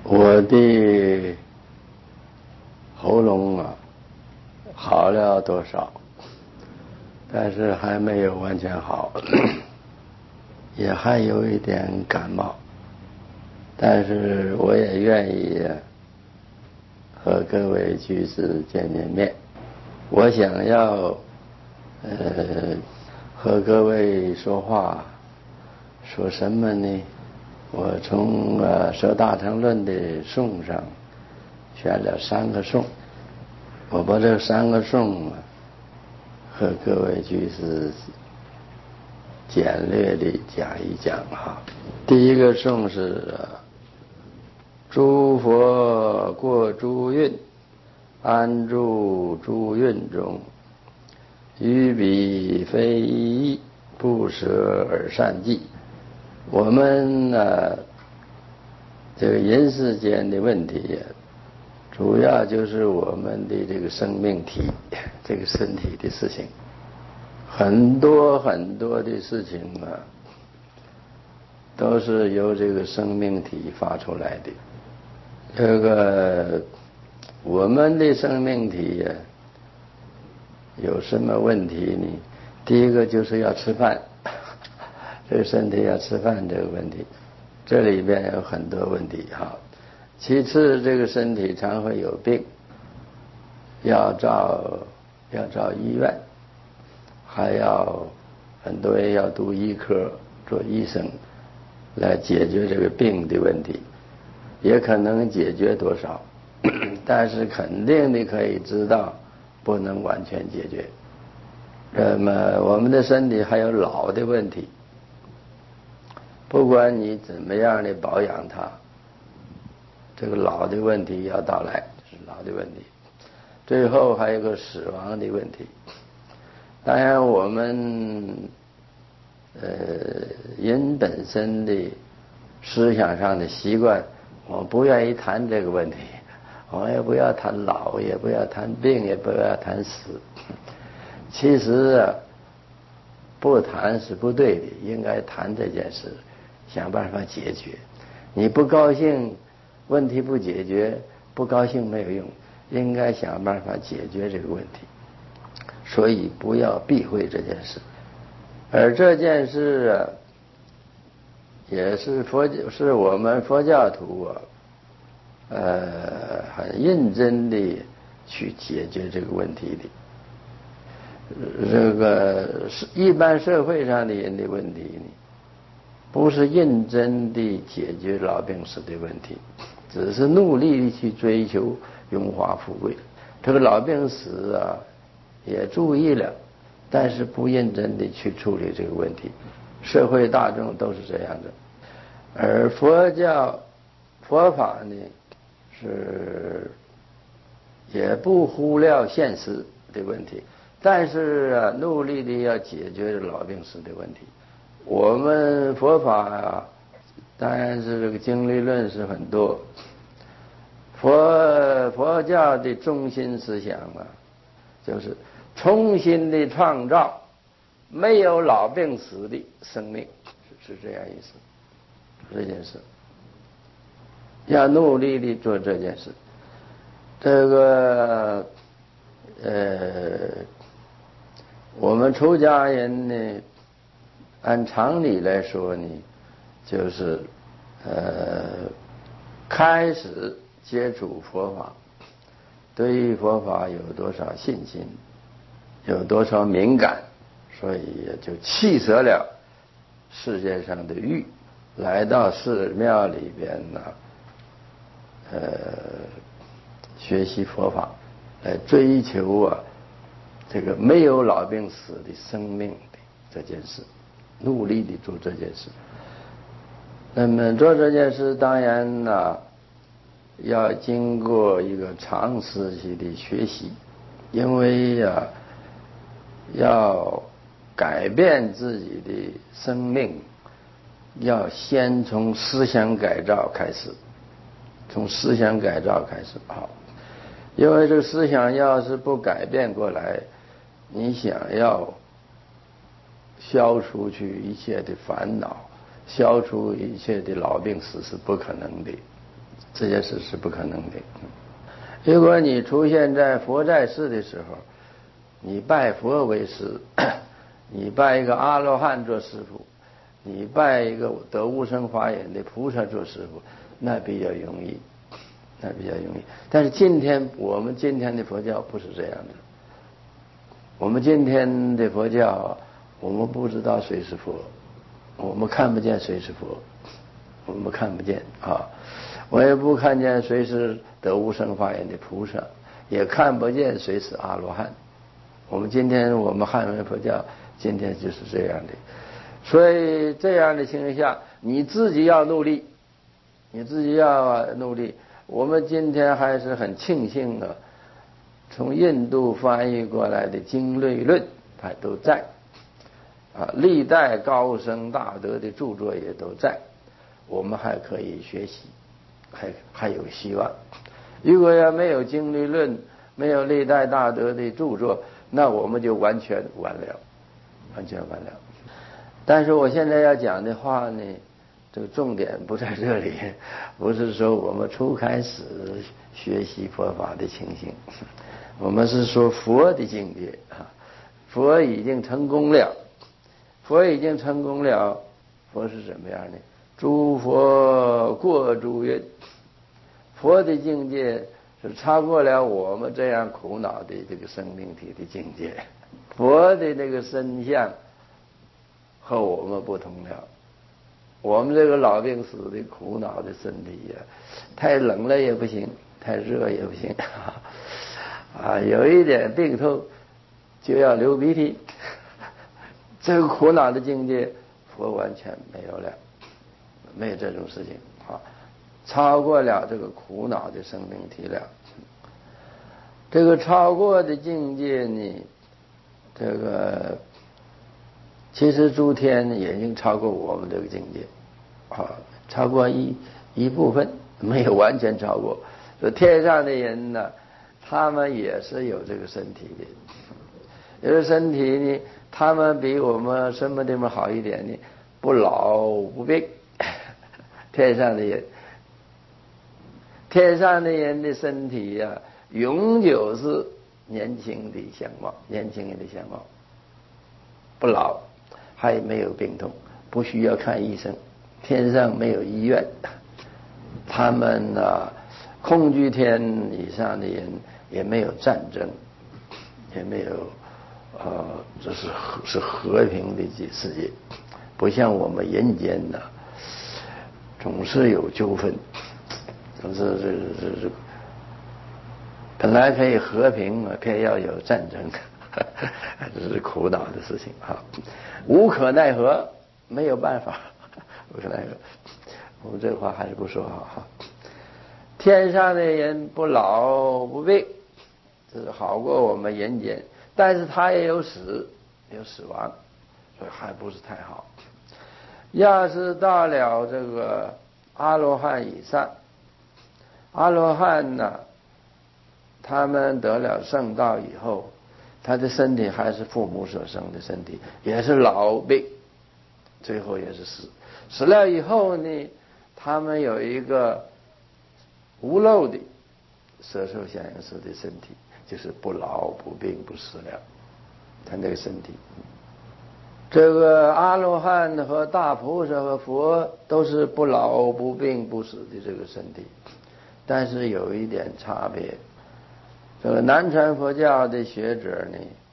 我的喉咙好了多少，但是还没有完全好，也还有一点感冒，但是我也愿意和各位居士见见面。我想要和各位说话，说什么呢？我从《说大乘论》的颂上选了3个颂，我把这3个颂和各位居士简略地讲一讲哈。第一个颂是诸佛过诸蕴，安住诸蕴中，于彼非一，不舍而善济。我们这个人世间的问题主要就是我们的这个生命体，这个身体的事情，很多很多的事情都是由这个生命体发出来的。这个我们的生命体有什么问题呢？第一个就是要吃饭，这个身体要吃饭这个问题，这里边有很多问题哈。其次，这个身体常会有病，要照医院，还要很多人要读医科做医生来解决这个病的问题，也可能解决多少，但是肯定的可以知道不能完全解决。那么我们的身体还有老的问题，不管你怎么样的保养它，这个老的问题要到来，是老的问题。最后还有个死亡的问题。当然我们人本身的思想上的习惯，我不愿意谈这个问题，我也不要谈老，也不要谈病，也不要谈死。其实不谈是不对的，应该谈这件事，想办法解决。你不高兴，问题不解决，不高兴没有用，应该想办法解决这个问题。所以不要避讳这件事。而这件事也是是我们佛教徒很认真地去解决这个问题的。这个一般社会上的人的问题呢，不是认真地解决老病死的问题，只是努力地去追求荣华富贵。这个老病死也注意了，但是不认真地去处理这个问题。社会大众都是这样的。而佛法呢，是也不忽略现实的问题，但是努力地要解决老病死的问题。我们佛法当然是这个经理论是很多，佛教的中心思想就是重新的创造没有老病死的生命，是这样意思。这件事要努力地做这件事。这个我们出家人呢，按常理来说呢，就是开始接触佛法，对于佛法有多少信心，有多少敏感，所以也就弃舍了世界上的欲，来到寺庙里边学习佛法，来追求这个没有老病死的生命的这件事，努力地做这件事。那么做这件事当然要经过一个长时期的学习，因为要改变自己的生命，要先从思想改造开始，从思想改造开始好。因为这个思想要是不改变过来，你想要消除去一切的烦恼，消除一切的老病死是不可能的。 这件事是不可能的。如果你出现在佛在世的时候，你拜佛为师，你拜一个阿罗汉做师傅，你拜一个得无生法眼的菩萨做师傅，那比较容易，那比较容易。但是我们今天的佛教不是这样的。我们今天的佛教，我们不知道谁是佛，我们看不见谁是佛，我们看不见啊。我也不看见谁是得无生法眼的菩萨，也看不见谁是阿罗汉。我们汉文佛教今天就是这样的。所以这样的情况下，你自己要努力，我们今天还是很庆幸的，从印度翻译过来的经类论它都在啊，历代高僧大德的著作也都在，我们还可以学习，还有希望。如果要没有经类论，没有历代大德的著作，那我们就完全完了。但是我现在要讲的话呢，这个重点不在这里，不是说我们初开始学习佛法的情形，我们是说佛的境界啊。佛已经成功了，佛是什么样的？诸佛过诸云，佛的境界是超过了我们这样苦恼的这个生命体的境界。佛的那个身相和我们不同了。我们这个老病死的苦恼的身体呀，太冷了也不行，太热也不行啊，有一点病痛就要流鼻涕，这个苦恼的境界佛完全没有了，没有这种事情啊，超过了这个苦恼的生命体了。这个超过的境界呢，这个其实诸天已经超过我们这个境界啊，超过一部分，没有完全超过。说天上的人呢，他们也是有这个身体的，有身体呢，他们比我们什么地方好一点呢？不老不病。天上的人的身体呀，永久是年轻的相貌，不老，还没有病痛，不需要看医生，天上没有医院。他们呢，空居天以上的人也没有战争，也没有这是和平的世界，不像我们人间呢，总是有纠纷，总是这本来可以和平，偏要有战争，这是苦恼的事情啊，无可奈何，没有办法，无可奈何。我们这话还是不说好哈。天上的人不老不病，这是好过我们人间，但是他也有死亡，所以还不是太好。要是到了这个阿罗汉以上，阿罗汉呢，他们得了圣道以后，他的身体还是父母所生的身体，也是老病，最后也是死了以后呢，他们有一个无漏的色受想行识的身体，就是不老不病不死了，他那个身体。这个阿罗汉和大菩萨和佛都是不老不病不死的这个身体，但是有一点差别。这个南传佛教的学者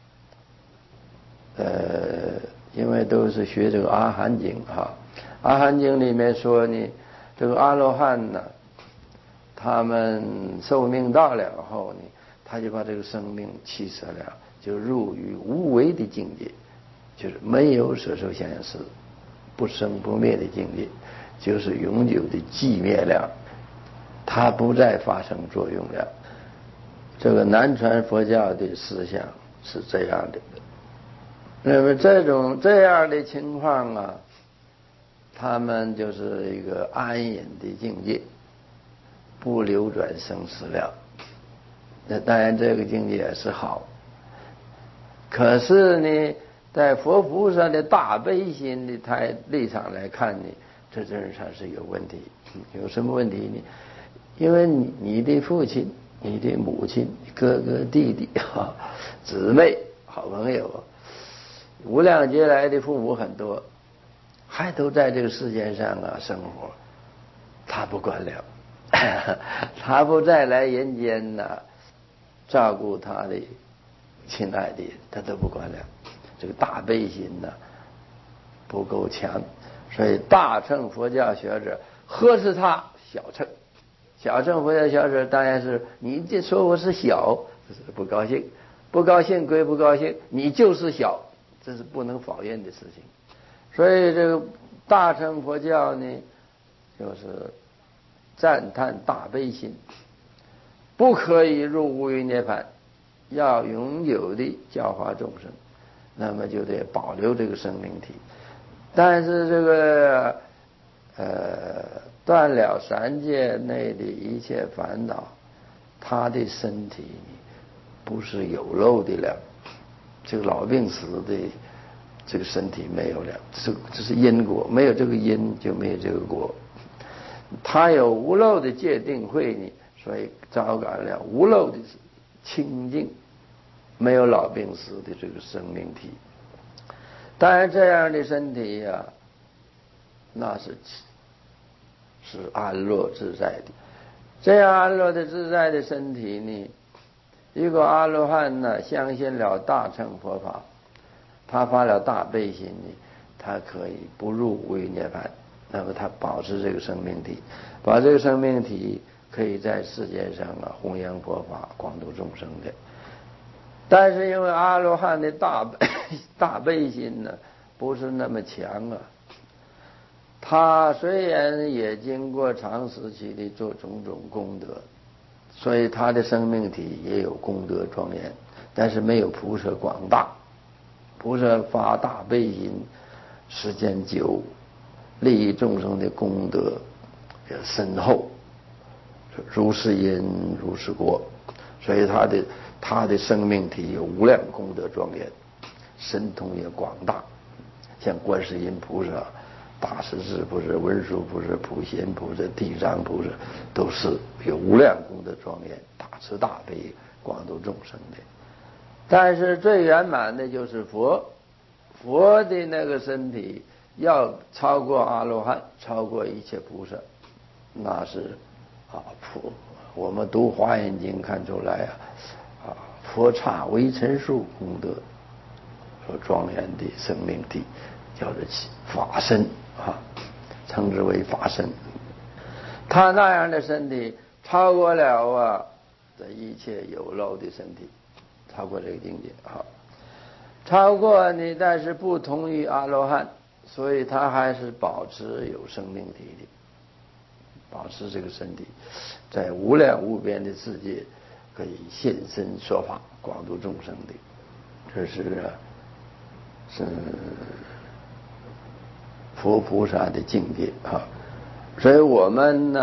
呢，因为都是学这个阿含经哈，阿含经里面说呢，这个阿罗汉呢，他们寿命到了后呢，他就把这个生命弃舍了，就入于无为的境界，就是没有色受想行识，不生不灭的境界，就是永久的寂灭了，它不再发生作用了。这个南传佛教的思想是这样的。那么这样的情况啊，他们就是一个安隐的境界，不流转生死了。那当然这个境界也是好，可是呢，在佛菩萨的大悲心的立场来看呢，这真是有问题。有什么问题呢？ 因为你的父亲、你的母亲、哥哥、弟弟姊妹、好朋友，无量劫来的父母很多，还都在这个世界上生活，他不管了，他不再来人间照顾他的亲爱的人，他都不管了。这个大悲心不够强，所以大乘佛教学者呵斥他小乘。小乘佛教学者当然是你这说我是小，这是不高兴，不高兴归不高兴，你就是小，这是不能否认的事情。所以这个大乘佛教呢，就是赞叹大悲心，不可以入无余涅槃，要永久的教化众生，那么就得保留这个生命体。但是这个断了三界内的一切烦恼，他的身体不是有漏的了，这个老病死的这个身体没有了，这是因果，没有这个因就没有这个果。他有无漏的戒定慧呢，所以招感了无漏的清净，没有老病死的这个生命体。当然这样的身体那是安乐自在的。这样安乐的自在的身体呢，一个阿罗汉相信了大乘佛法，他发了大悲心呢，他可以不入无余涅槃，那么他保持这个生命体，把这个生命体可以在世界上弘扬佛法，广度众生的。但是因为阿罗汉的大悲心不是那么强他虽然也经过长时期的做种种功德，所以他的生命体也有功德庄严，但是没有菩萨广大。菩萨发大悲心时间久，利益众生的功德也深厚，如是因如是果，所以他的生命体有无量功德庄严，神通也广大，像观世音菩萨、大势至菩萨、文殊菩萨、普贤菩萨、地藏菩萨，都是有无量功德庄严，大慈大悲，广度众生的。但是最圆满的就是佛的那个身体要超过阿罗汉，超过一切菩萨，那是我们读华严经看出来佛刹微尘数功德所庄严的生命体，叫做法身称之为法身。他那样的身体超过了这一切有漏的身体，超过这个境界超过你，但是不同于阿罗汉，所以他还是保持有生命体的，保持这个身体，在无量无边的世界可以现身说法，广度众生的。这是佛菩萨的境界所以我们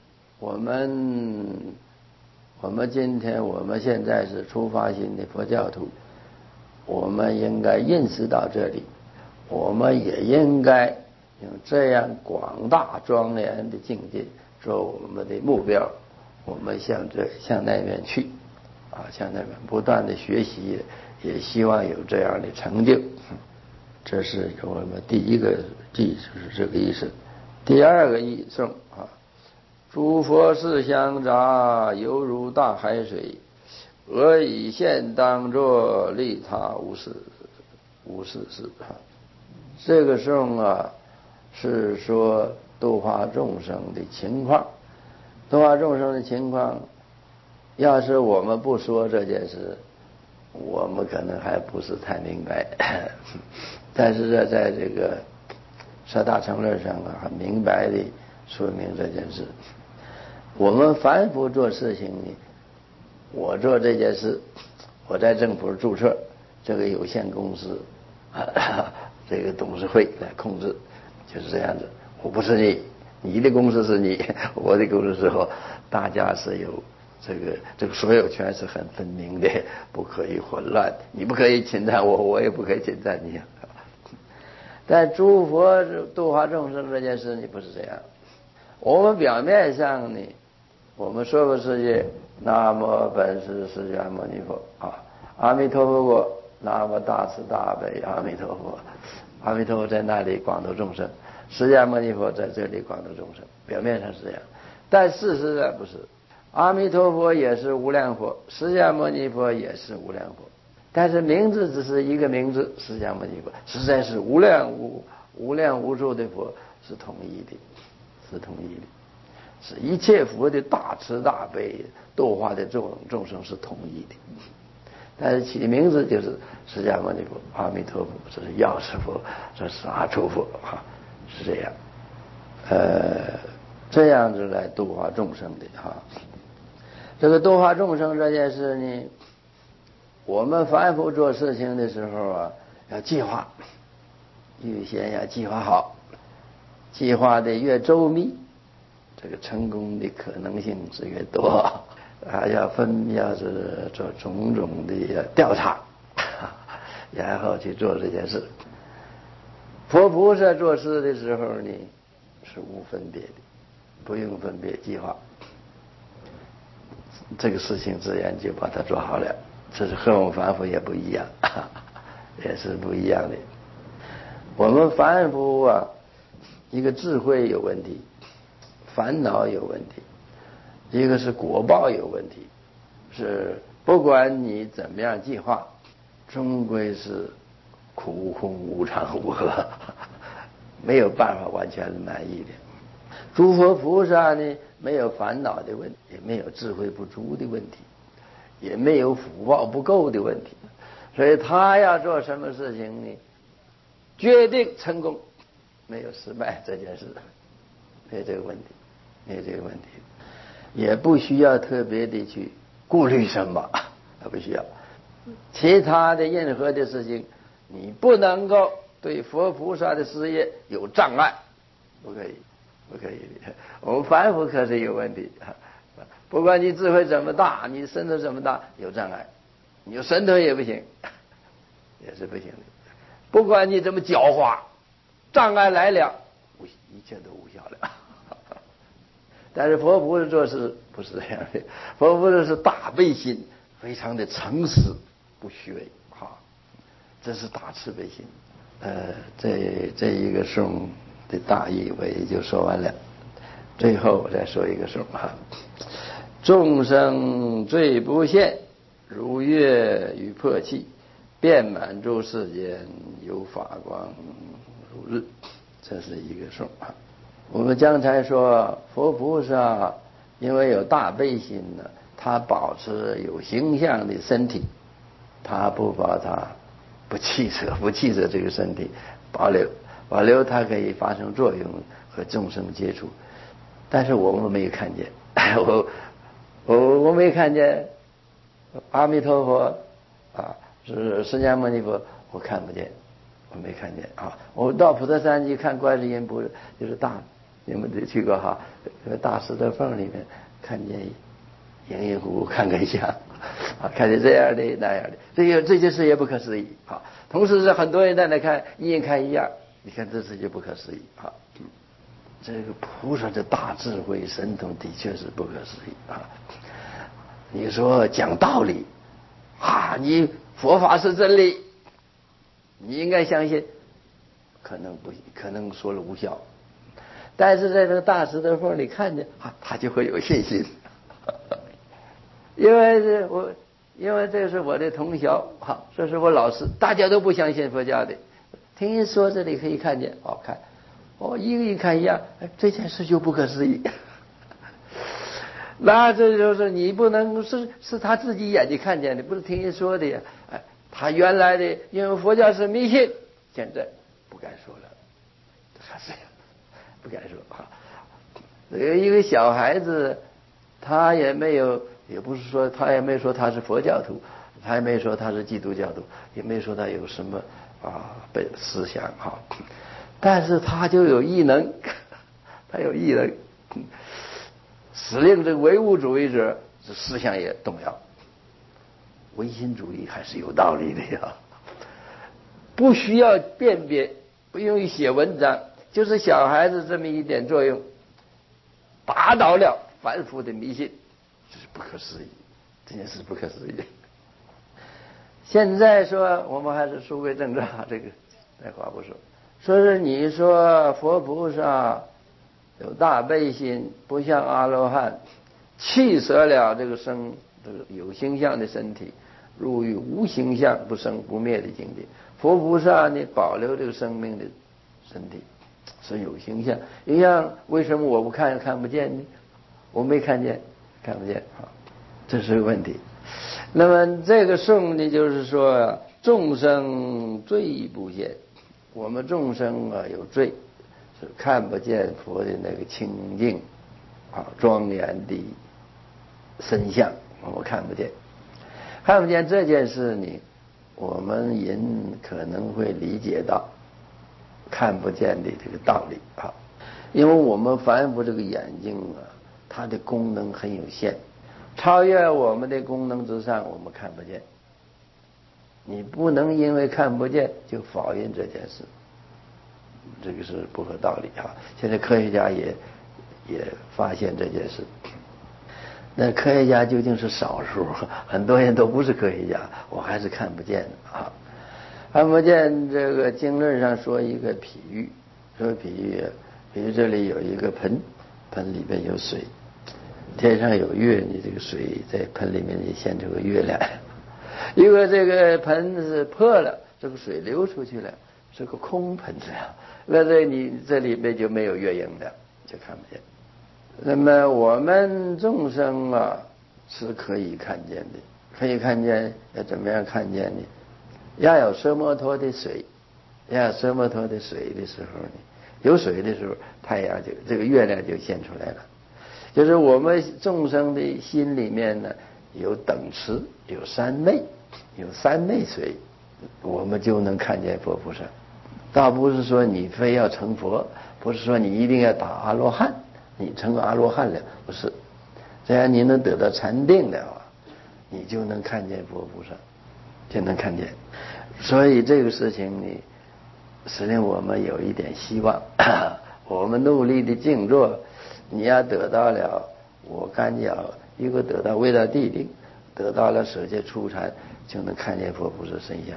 今天我们现在是出发心的佛教徒，我们应该认识到这里，我们也应该用这样广大庄严的境界做我们的目标，我们向那边去向那边不断的学习，也希望有这样的成就。这是我们第一个记，就是这个意思。第二个义颂诸佛事相杂，犹如大海水，俄以现当作，利他无事事这个颂是说度化众生的情况。度化众生的情况，要是我们不说这件事，我们可能还不是太明白。但是在这个十大乘论上很明白地说明这件事。我们凡夫做事情呢，我做这件事，我在政府注册这个有限公司这个董事会来控制，就是这样子。我不是你的公司是你，我的公司是我，大家是有这个所有权是很分明的，不可以混乱，你不可以侵占我，我也不可以侵占你。但诸佛度化众生这件事你不是这样。我们表面上呢， 我们娑婆世界，南无本师释迦牟尼佛啊，阿弥陀佛国，南无大慈大悲阿弥陀佛，阿弥陀佛在那里广度众生，释迦牟尼佛在这里广度众生，表面上是这样，但事实上不是。阿弥陀佛也是无量佛，释迦牟尼佛也是无量佛，但是名字只是一个名字，释迦牟尼佛实在是无量无数的佛，是统一的，是统一的，是一切佛的大慈大悲度化的众生是统一的。但是起名字就是释迦牟尼佛、阿弥陀佛，这是药师佛，这是阿处佛啊，是这样，这样子来度化众生的哈。这个度化众生这件事呢，我们凡夫做事情的时候啊，要计划，预先要计划好，计划的越周密，这个成功的可能性是越多。还要是做种种的调查，然后去做这件事。佛菩萨做事的时候呢，是无分别的，不用分别计划，这个事情自然就把它做好了。这是和我们凡夫也不一样，也是不一样的。我们凡夫啊，一个智慧有问题，烦恼有问题，一个是果报有问题，是不管你怎么样计划，终归是苦空无常无和，没有办法完全满意的。诸佛菩萨呢，没有烦恼的问题，也没有智慧不足的问题，也没有福报不够的问题，所以他要做什么事情呢，决定成功，没有失败这件事，没有这个问题，没有这个问题，也不需要特别的去顾虑什么，不需要。其他的任何的事情，你不能够对佛菩萨的事业有障碍，不可以，不可以。我们凡夫可是有问题，不管你智慧怎么大，你神头怎么大，有障碍，你有神头也不行，也是不行的。不管你怎么狡猾，障碍来了，一切都无效了。但是佛菩萨做事不是这样的，佛菩萨是大悲心，非常的诚实，不虚伪，这是大慈悲心。这一个颂的大意我也就说完了，最后我再说一个颂哈。众生最不现，如月与破气，遍满诸世间，有法光如日。这是一个颂啊。我们刚才说佛菩萨因为有大悲心呢，他保持有形象的身体，他不把它不弃舍这个身体，保留它可以发生作用和众生接触。但是我们没有看见，我没看见阿弥陀佛啊，是释迦牟尼佛，我看不见，我没看见啊。我到普陀山去看观世音菩萨，就是你们得去过哈，大石头缝里面看见影影乎乎看看像啊，看见这样的那样的，这些事也不可思议啊。同时是很多人在那看，一人看一样，你看这事就不可思议啊。这个菩萨的大智慧神通的确是不可思议啊。你说讲道理啊，你佛法是真理，你应该相信，可能不，可能说了无效。但是在这个大石头缝里看见他就会有信心，因为这是我的同学，这是我老师，大家都不相信佛教的，听人说这里可以看见，看，一个一看一样，这件事就不可思议。那这就是你不能是他自己眼睛看见的，不是听人说的呀。他原来的因为佛教是迷信，现在不敢说了，他是不敢说一个小孩子，他也没有，也不是说他也没说他是佛教徒，他也没说他是基督教徒，也没说他有什么被思想但是他就有异能，他有异能，使令这个唯物主义者这思想也动摇，唯心主义还是有道理的呀，不需要辨别，不用于写文章，就是小孩子这么一点作用，打倒了凡夫的迷信。 这是不可思议，这件事不可思议。现在说我们还是书归正传，这个那话不说。说是你说佛菩萨有大悲心，不像阿罗汉弃舍了这个有形象的身体，入于无形象不生不灭的境界。佛菩萨呢，保留这个生命的身体是有形象。一样，为什么我不看不见呢？我没看见，看不见啊，这是个问题。那么这个颂呢，就是说众生罪不现，我们众生啊有罪，是看不见佛的那个清净啊庄严的身相，我们看不见。看不见这件事呢，我们人可能会理解到看不见的这个道理啊，因为我们凡夫这个眼睛啊，它的功能很有限，超越我们的功能之上，我们看不见。你不能因为看不见就否认这件事，这个是不合道理啊。现在科学家也发现这件事。那科学家究竟是少数，很多人都不是科学家，我还是看不见的啊。看不见，这个经论上说一个比喻，说比如这里有一个盆里面有水，天上有月，你这个水在盆里面也现出个月亮。如果这个盆是破了，这个水流出去了，是个空盆子啊，那你这里面就没有月影了，就看不见。那么我们众生啊是可以看见的，可以看见，要怎么样看见呢？要有奢摩托的水，要有奢摩托的水的时候呢，有水的时候，太阳这个月亮就现出来了。就是我们众生的心里面呢，有等持，有三昧，有三昧水，我们就能看见佛菩萨。倒不是说你非要成佛，不是说你一定要打阿罗汉，你成阿罗汉了，不是。只要你能得到禅定的话，你就能看见佛菩萨，就能看见。所以这个事情呢，使令我们有一点希望。我们努力的静坐，你要得到了，我干讲，一个得到未到地定，得到了舍戒初禅，就能看见佛菩萨身相。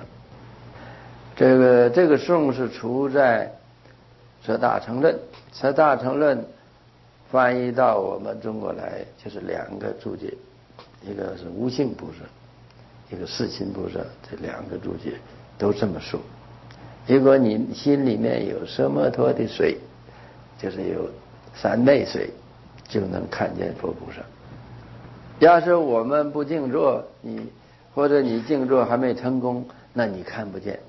这个颂是出在《舍大乘论》，《舍大乘论》翻译到我们中国来，就是两个注解，一个是无性菩萨，一个世亲菩萨，这两个注解都这么说。如果你心里面有奢摩托的水，就是有三昧水，就能看见佛菩萨。要是我们不静坐，或者你静坐还没成功，那你看不见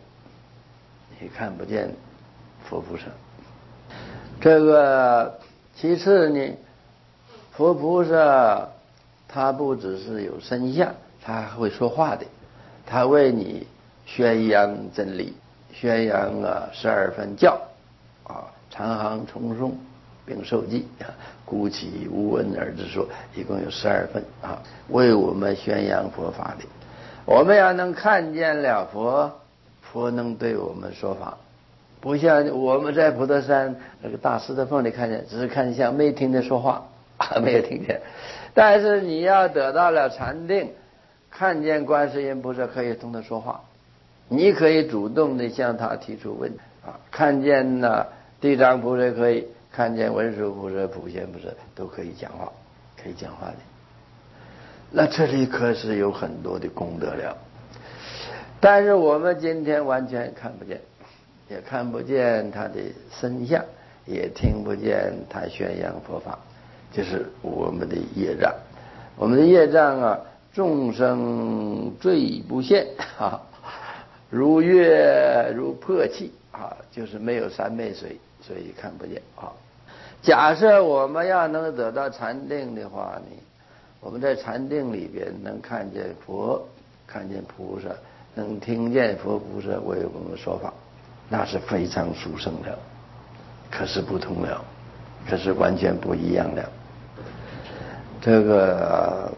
佛菩萨。这个其次呢，佛菩萨他不只是有身相，他还会说话的，他为你宣扬真理，宣扬12分教啊，长行重诵并受记啊，故其无闻而之说，一共有12分啊，为我们宣扬佛法的。我们要能看见了佛，佛能对我们说法。不像我们在普陀山那个大石头缝里看见，只是看见，没听见说话，没有听见。但是你要得到了禅定，看见观世音菩萨可以同他说话，你可以主动的向他提出问题啊。看见地藏菩萨可以，看见文殊菩萨、普贤菩萨都可以讲话，可以讲话的。那这里可是有很多的功德了。但是我们今天完全看不见，也看不见他的身相，也听不见他宣扬佛法，就是我们的业障。我们的业障啊，众生罪不现啊，如月如破气啊，就是没有三昧水，所以看不见啊。假设我们要能得到禅定的话呢，我们在禅定里边能看见佛，看见菩萨，能听见佛菩萨为我们说法，那是非常殊胜的，可是不同了，可是完全不一样的。这个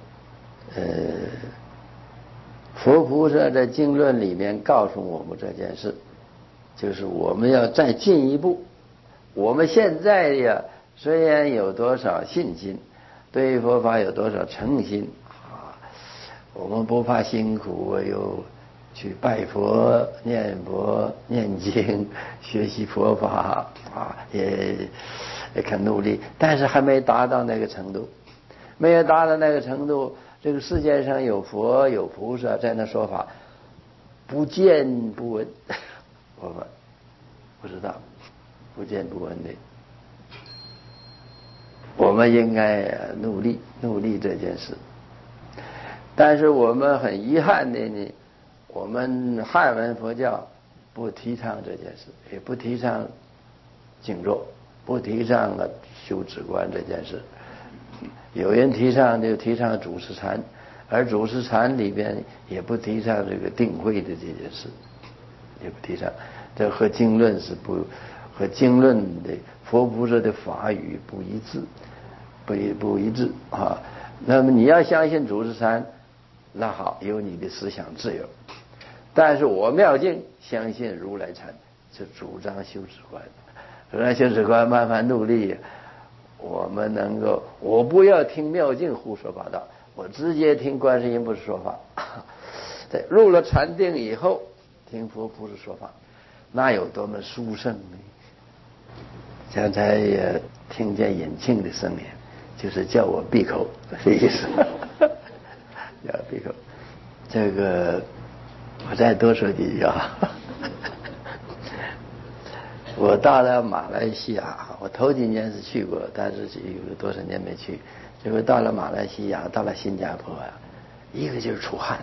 佛菩萨在经论里面告诉我们这件事，就是我们要再进一步。我们现在呀，虽然有多少信心， 对佛法有多少诚心啊？我们不怕辛苦，又去拜佛、念佛、念经、学习佛法啊，也肯努力，但是还没达到那个程度，没有达到那个程度。这个世界上有佛有菩萨在那说法，不见不闻，我们不知道，不见不闻的。我们应该努力这件事，但是我们很遗憾的呢，我们汉文佛教不提倡这件事，也不提倡静坐，不提倡了修止观这件事。有人提倡就提倡主持禅，而主持禅里边也不提倡这个定慧的这件事，也不提倡。这和经论是不，和经论的佛菩萨的法语不一致，不一致啊。那么你要相信主持禅，那好，有你的思想自由。但是我妙净相信如来禅，就主张修止观，主张修止观，慢慢努力。我们能够，我不要听妙净胡说八道，我直接听观世音菩萨说法。在入了禅定以后，听佛菩萨说法，那有多么殊胜呢？刚才也听见引磬的声音，就是叫我闭口的意思。叫我闭口。这个我再多说几句啊。我到了马来西亚，我头几年是去过，但是有多少年没去。结果到了马来西亚，到了新加坡啊，一个劲儿出汗，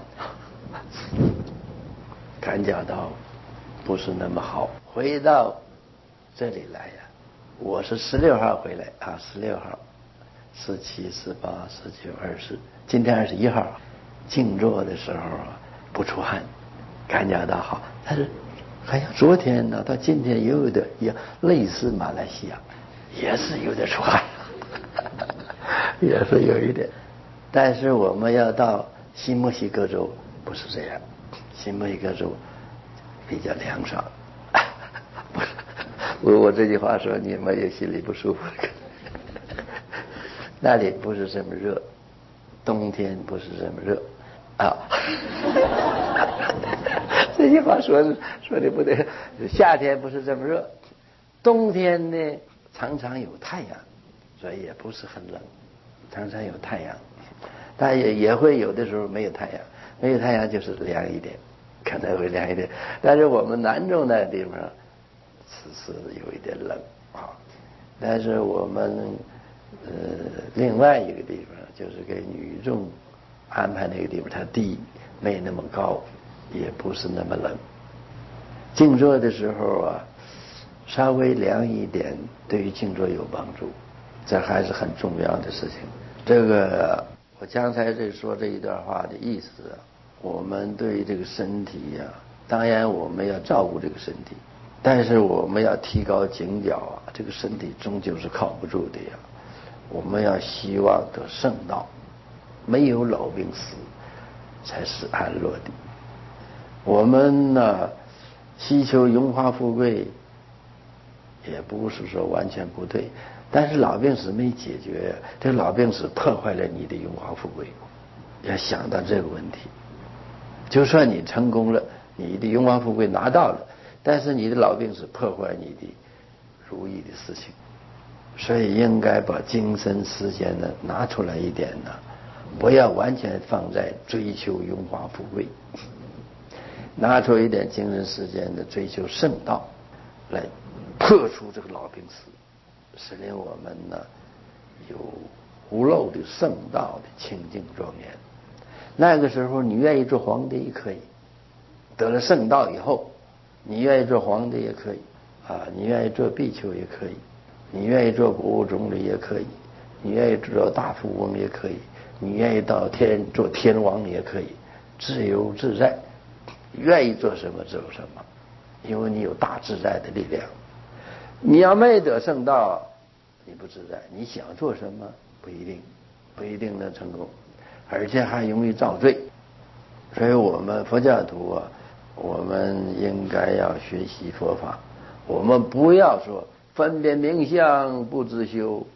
感觉到不是那么好。回到这里来呀，我是16号回来啊，16号、17、18、19、20，今天21号，静坐的时候啊不出汗，感觉到好，但是。好像昨天呢，到今天也有点也类似马来西亚，也是有点出汗，也是有一点。但是我们要到新墨西哥州不是这样，新墨西哥州比较凉爽。我这句话说你们也心里不舒服。那里不是这么热，冬天不是这么热啊。这句话说的不对，夏天不是这么热，冬天呢常常有太阳，所以也不是很冷，常常有太阳，但也会有的时候没有太阳，没有太阳就是凉一点，可能会凉一点。但是我们南州那个地方是有一点冷啊，但是我们另外一个地方就是给女众安排那个地方，它地没那么高。也不是那么冷，静坐的时候啊，稍微凉一点，对于静坐有帮助，这还是很重要的事情。这个我刚才说这一段话的意思啊，我们对这个身体啊，当然我们要照顾这个身体，但是我们要提高警觉啊，这个身体终究是靠不住的呀。我们要希望得圣道，没有老病死，才是安乐的。我们呢，希求荣华富贵，也不是说完全不对，但是老病死没解决，这老病死破坏了你的荣华富贵，要想到这个问题。就算你成功了，你的荣华富贵拿到了，但是你的老病死破坏你的如意的事情，所以应该把精神时间呢拿出来一点呢，不要完全放在追求荣华富贵。拿出一点精神时间的追求圣道，来破除这个老病死，使令我们呢有无漏的圣道的清净庄严。那个时候你愿意做皇帝也可以，得了圣道以后，你愿意做皇帝也可以啊，你愿意做比丘也可以，你愿意做国务总理也可以，你愿意做大富翁也可以，你愿意到做天王也可以，自由自在。愿意做什么做什么，因为你有大自在的力量。你要没得圣道，你不自在，你想做什么不一定能成功，而且还容易造罪。所以我们佛教徒啊，我们应该要学习佛法，我们不要说分别名相不自修啊，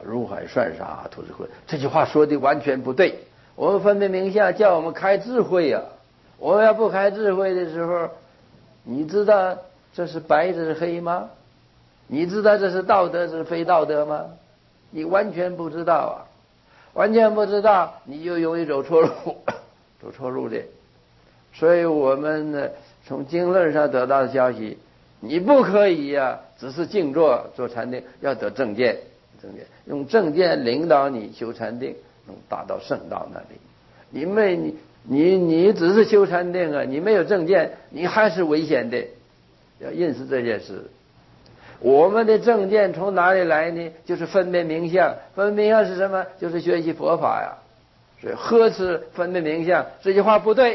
如海算沙，吐之慧。这句话说的完全不对。我们分别名相叫我们开智慧呀，我们要不开智慧的时候，你知道这是白这是黑吗？你知道这是道德这是非道德吗？你完全不知道啊，完全不知道，你就容易走错路，走错路的。所以我们呢，从经论上得到的消息，你不可以呀，只是静坐做禅定，要得正见，用正见领导你修禅定，能达到圣道那里。你只是修禅定啊，你没有正见，你还是危险的。要认识这件事。我们的正见从哪里来呢？就是分别名相。分别名相是什么？就是学习佛法呀。所以呵斥分别名相这句话不对。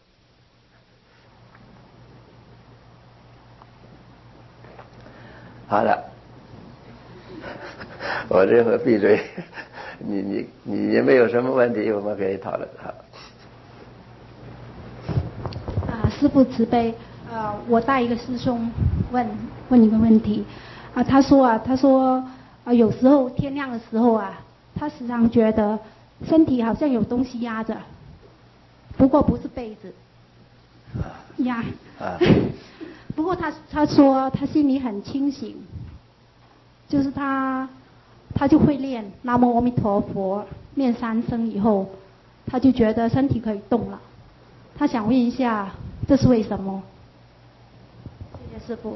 好了，我这会闭嘴。你也没有什么问题，我们可以讨论。好。 师父慈悲，我带一个师兄问一个问题，他说有时候天亮的时候他时常觉得身体好像有东西压着，不过不是被子压。不过他说他心里很清醒，就是他就会念南无阿弥陀佛，念3声以后，他就觉得身体可以动了。他想问一下，这是为什么？谢谢师父。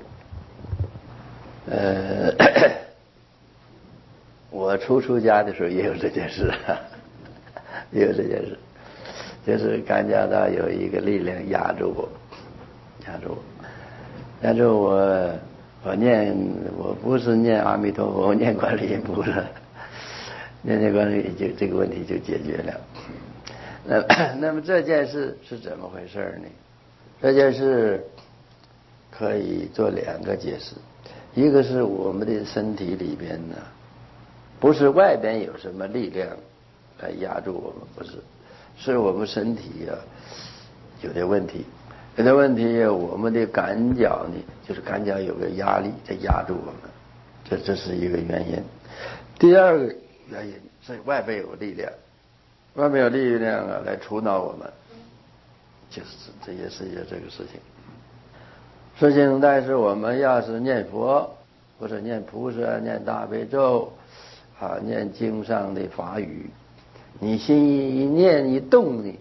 我出家的时候也有这件事，也有这件事，就是感觉到有一个力量压住我。我不是念阿弥陀佛，我念观世音菩萨，念观世音就这个问题就解决了。那么这件事是怎么回事呢？这件事可以做2个解释，一个是我们的身体里边呢，不是外边有什么力量来压住我们，不是，是我们身体有点问题。有的问题，我们的感觉呢，就是感觉有个压力在压住我们，这是一个原因。第2个原因是外边有力量，外面有力量来触恼我们，就是这也是这个事情。但是我们要是念佛，或者念菩萨、念大悲咒念经上的法语，你心一念一动呢，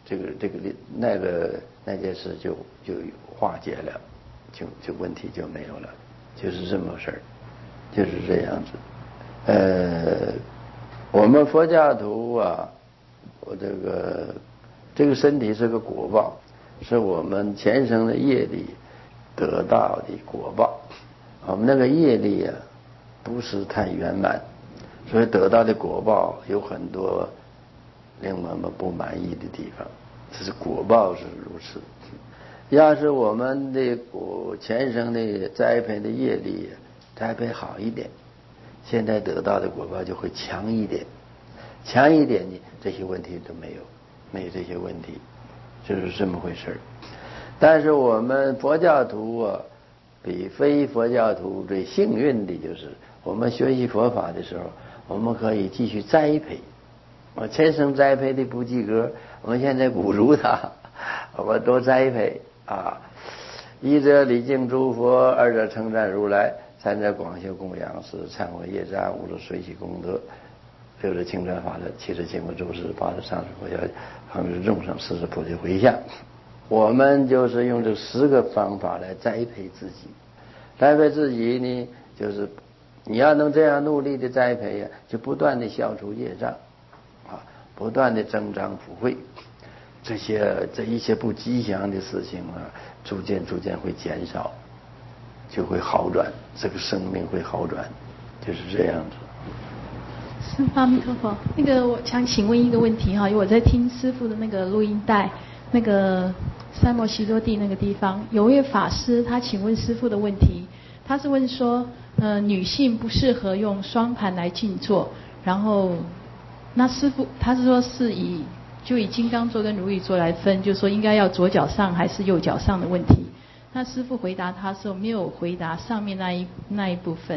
那件事就化解了，就问题就没有了，就是这么事儿，就是这样子。我们佛教徒我这个身体是个果报，是我们前生的业力得到的果报。我们那个业力不是太圆满，所以得到的果报有很多令我们不满意的地方。这是果报是如此。要是我们的前生的栽培的业力栽培好一点，现在得到的果报就会强一点呢，这些问题都没有这些问题，就是这么回事。但是我们佛教徒比非佛教徒最幸运的就是我们学习佛法的时候，我们可以继续栽培。我前生栽培的不及格，我们现在补足他，我多栽培一者礼敬诸佛，二者称赞如来，三者广修供养，四者忏悔业障，五者随喜功德，六者清传法轮，七者勤奋诸事，八者上师佛教，恒是众生，十者菩提回向。我们就是用这10个方法来栽培自己。栽培自己呢，就是你要能这样努力的栽培就不断的消除业障不断的增长福慧，这一些不吉祥的事情逐渐会减少，就会好转，这个生命会好转，就是这样子。 师父阿弥陀佛，我想请问一个问题因为我在听师父的那个录音带，那个三摩悉多地那个地方，有位法师他请问师父的问题，他是问说，女性不适合用双盘来静坐，然后那师父他是说是以金刚座跟如意座来分，就是说应该要左脚上还是右脚上的问题。那师父回答他说没有回答上面那一部分。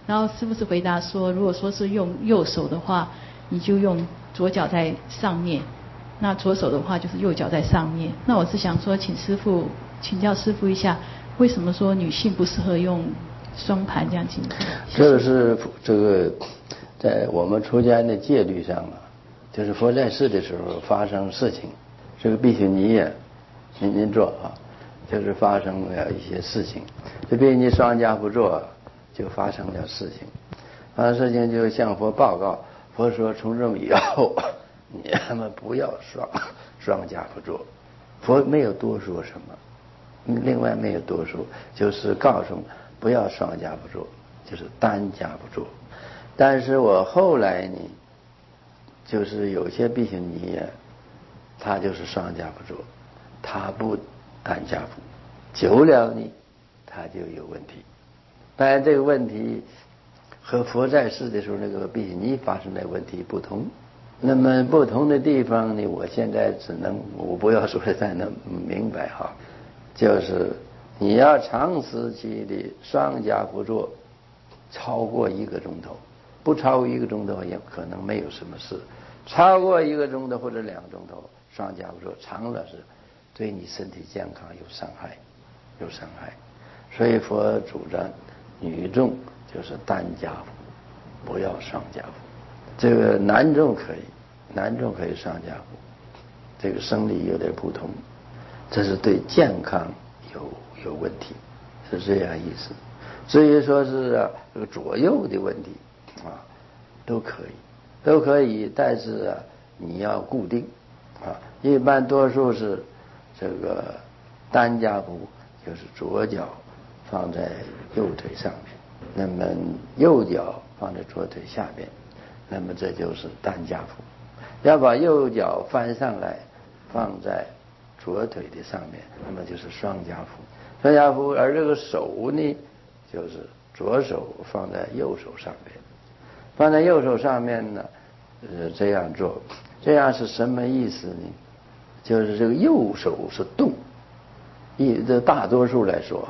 然后师父是回答说，如果说是用右手的话，你就用左脚在上面，那左手的话就是右脚在上面。那我是想说，请教师父一下，为什么说女性不适合用双盘这样静坐？ 这是在我们出家人的戒律上啊，就是佛在世的时候发生事情，这个必须您做啊，就是发生了一些事情，这比你双家不做，就发生了事情，发生事情就向佛报告，佛说从这以后你们不要双家不做，佛没有多说什么，另外没有多说，就是告诉不要双家不做，就是单家不做。但是我后来呢，就是有些比丘尼他就是双家不做，他不单家不，久了呢他就有问题。当然这个问题和佛在世的时候那个比丘尼发生的问题不同，那么不同的地方呢，我现在我不要说的太能明白哈，就是你要长时期的双家不做超过1个钟头，不超过1个钟头也可能没有什么事，超过1个钟头或者2个钟头双家不做长了是对你身体健康有伤害，所以佛主张女众就是单家服，不要双家服。这个男众可以双家服，这个生理有点不同，这是对健康有问题，是这样意思。至于说是这个左右的问题啊，都可以，但是你要固定啊。一般多数是这个单家服，就是左脚放在右腿上面，那么右脚放在左腿下边，那么这就是单家服。要把右脚翻上来放在左腿的上面，那么就是双家服。双家服，而这个手呢，就是左手放在右手上面，放在右手上面呢，这样做，这样是什么意思呢？就是这个右手是动，这大多数来说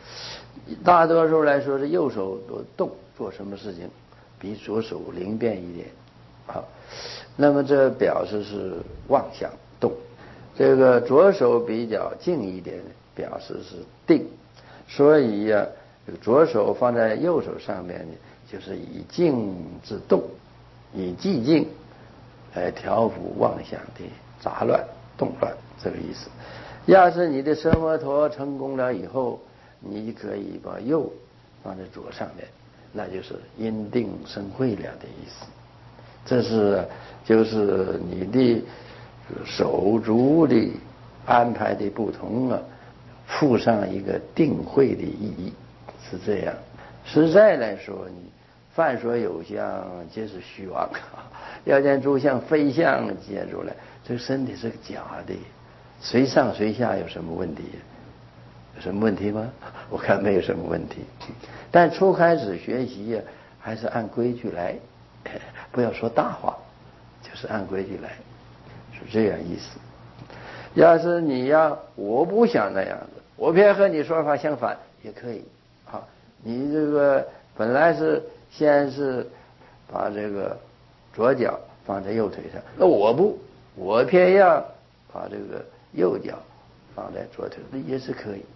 这右手动做什么事情比左手灵便一点啊。那么这表示是妄想动，这个左手比较静一点，表示是定。所以左手放在右手上面呢，就是以静制动，以寂静来调伏妄想的杂乱动乱，这个意思。要是你的奢摩陀成功了以后，你可以把右放在左上面，那就是因定生慧了的意思。这就是你的手足的安排的不同啊，附上一个定慧的意义，是这样。实在来说，你凡所有相，皆是虚妄。要见诸相非相接出来，这个身体是个假的，随上随下有什么问题？有什么问题吗？我看没有什么问题。但初开始学习还是按规矩来，不要说大话，就是按规矩来，是这样意思。要是我不想那样子，我偏和你说法相反也可以啊。你这个本来先是把这个左脚放在右腿上，那我偏要把这个右脚放在左腿，那也是可以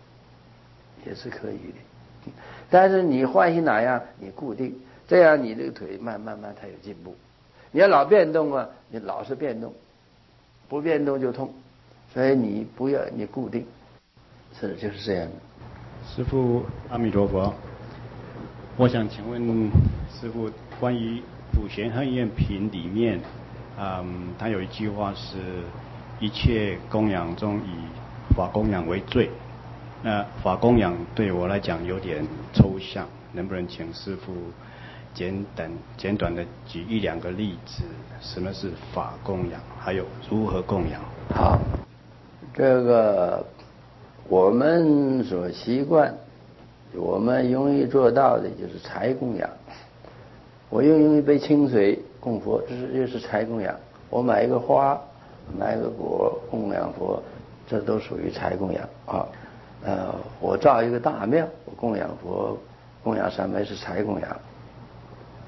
的。但是你欢喜哪样，你固定，这样你这个腿慢慢才有进步。你要老变动啊，你老是变动，不变动就痛。所以你不要你固定，就是这样的。 师父阿弥陀佛，我想请问师父，关于《普贤行愿品》里面，他有一句话是一切供养中以法供养为最。那法供养对我来讲有点抽象，能不能请师父简短的举1-2个例子，什么是法供养，还有如何供养？ 好，这个我们所习惯，我们容易做到的就是财供养。我用一杯清水供佛，这是财供养。我买一个花，买个果供养佛，这都属于财供养啊。我造一个大庙，我供养佛，供养三昧是财供养。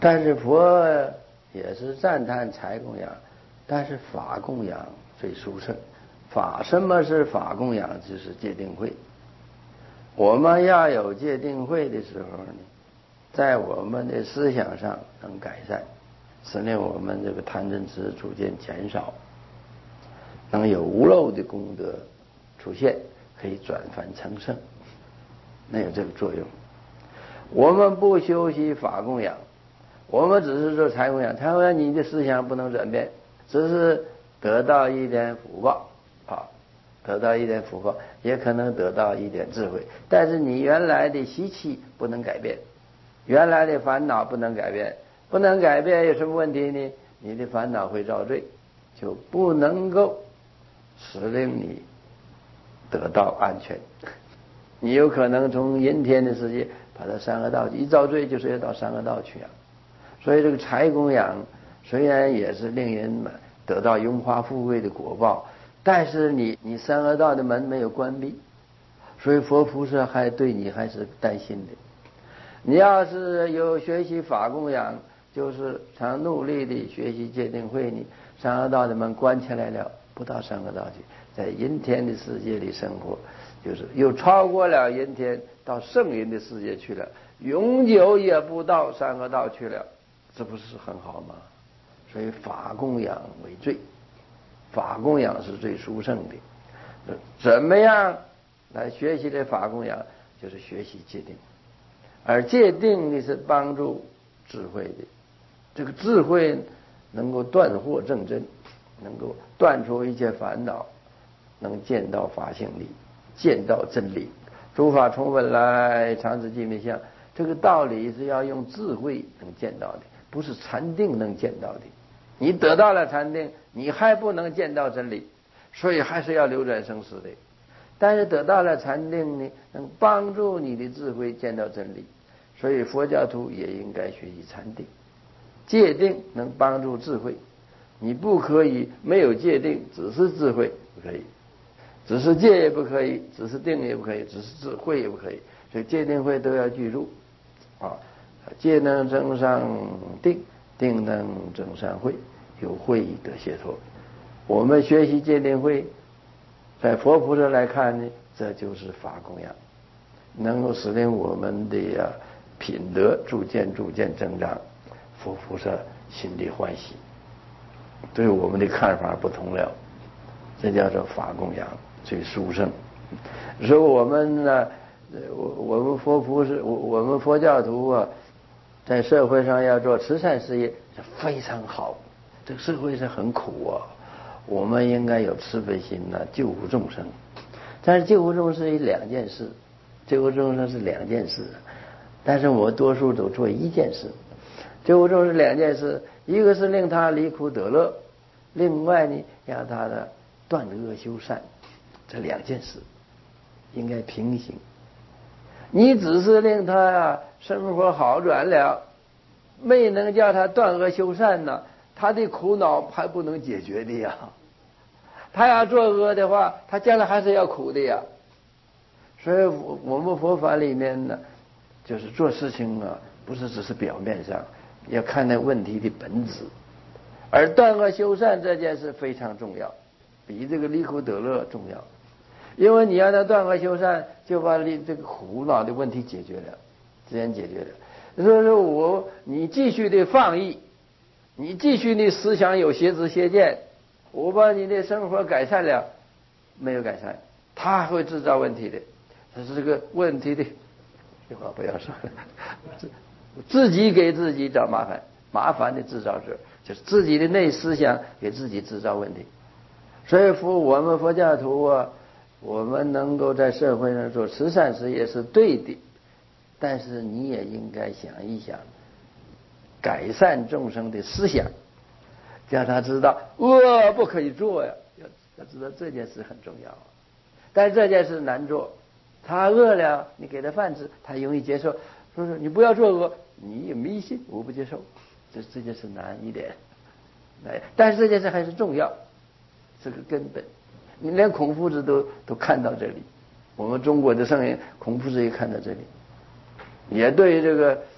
但是佛也是赞叹财供养，但是法供养最殊胜。什么是法供养？就是戒定慧。我们要有戒定慧的时候呢，在我们的思想上能改善，使令我们这个贪嗔痴逐渐减少，能有无漏的功德出现，可以转凡成圣，能有这个作用。我们不修习法供养，我们只是做财供养，财供养你的思想不能转变，只是得到一点福报啊，得到一点福报，也可能得到一点智慧，但是你原来的习气不能改变，原来的烦恼不能改变，不能改变有什么问题呢？你的烦恼会造罪，就不能够使令你得到安全。你有可能从阴天的世界跑到三恶道去，一造罪就是要到三恶道去啊。所以这个财供养虽然也是令人得到荣华富贵的果报，但是你三恶道的门没有关闭，所以佛菩萨还对你还是担心的。你要是有学习法供养，就是常努力的学习戒定慧，你三恶道的门关起来了，不到三恶道去，在阴天的世界里生活，就是又超过了阴天，到圣阴的世界去了，永久也不到三恶道去了，这不是很好吗？所以法供养为最，法供养是最殊胜的。怎么样来学习这法供养？就是学习戒定。而戒定呢是帮助智慧的，这个智慧能够断惑正真，能够断除一切烦恼，能见到法性理，见到真理。诸法从本来，常自寂灭相，这个道理是要用智慧能见到的，不是禅定能见到的。你得到了禅定，你还不能见到真理，所以还是要流转生死的。但是得到了禅定呢，能帮助你的智慧见到真理，所以佛教徒也应该学习禅定。戒定能帮助智慧，你不可以没有戒定，只是智慧不可以，只是戒也不可以，只是定也不可以，只是智慧也不可以，所以戒定慧都要具足啊。戒能增上定，定能增上慧，有慧得解脱。我们学习戒定慧，在佛菩萨来看呢，这就是法供养，能够使令我们的品德逐渐增长，佛菩萨心里欢喜，对我们的看法不同了，这叫做法供养最殊胜。所以我们呢，我们佛菩萨，我们佛教徒啊，在社会上要做慈善事业是非常好。这个社会是很苦啊，我们应该有慈悲心呢，救护众生。但是救护众生是两件事，救护众生是两件事，但是我多数都做一件事。救护众生是两件事，一个是令他离苦得乐，另外呢，让他的断恶修善，这两件事应该平行。你只是令他生活好转了，没能叫他断恶修善呢，他的苦恼还不能解决的呀。他要做恶的话，他将来还是要苦的呀。所以我们佛法里面呢，就是做事情啊，不是只是表面上，要看那问题的本质。而断恶修善这件事非常重要，比这个离苦得乐重要。因为你要能断恶修善，就把这个苦恼的问题解决了，自然解决了。所以说你继续的放逸，你继续的思想有邪知邪见，我把你的生活改善了，没有改善，他会制造问题的。这是这个问题的，这话不要说了，自己给自己找麻烦，麻烦的制造者就是自己的内思想给自己制造问题。所以我们佛教徒啊，我们能够在社会上做慈善事业是对的，但是你也应该想一想，改善众生的思想，让他知道恶不可以做呀，要知道这件事很重要。但是这件事难做，他饿了，你给他饭吃，他容易接受。说你不要做恶，你也迷信，我不接受，这件事难一点。但是这件事还是重要，这个根本。你连孔夫子都看到这里，我们中国的圣人孔夫子也看到这里，也对这个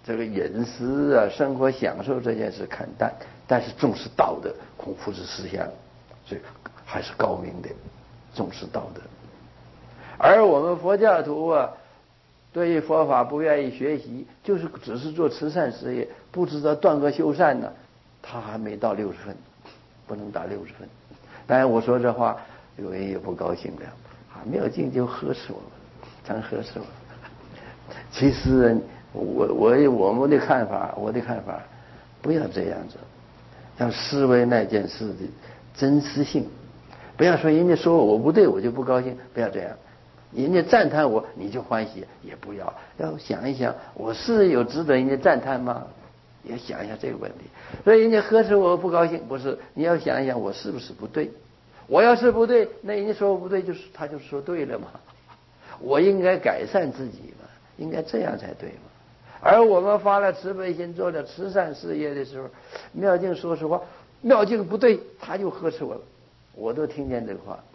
这个饮食啊、生活享受这件事看淡，但是重视道德，孔夫子思想，所以还是高明的，重视道德。而我们佛教徒啊，对于佛法不愿意学习，就是只是做慈善事业，不知道断恶修善呢，他还没到60分，不能打60分。当然我说这话，有人也不高兴了，妙净就呵斥我们，真呵斥我们。其实我们的看法，不要这样子，要思维那件事的真实性，不要说人家说我不对，我就不高兴，不要这样。人家赞叹我，你就欢喜，也不要想一想，我是有值得人家赞叹吗？也想一下这个问题。所以人家呵斥我不高兴，不是，你要想一想我是不是不对。我要是不对，那人家说我不对，他就说对了嘛。我应该改善自己嘛，应该这样才对嘛。而我们发了慈悲心，做了慈善事业的时候，妙净说实话，妙净不对，他就呵斥我了。我都听见这话。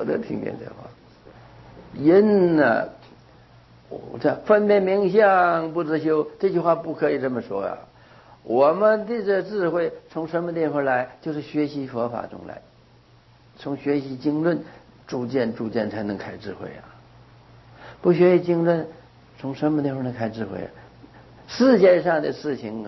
人呢，这分别名相不自修，这句话不可以这么说啊。我们的这智慧从什么地方来？就是学习佛法中来，从学习经论，逐渐才能开智慧啊。不学习经论，从什么地方能开智慧啊？世界上的事情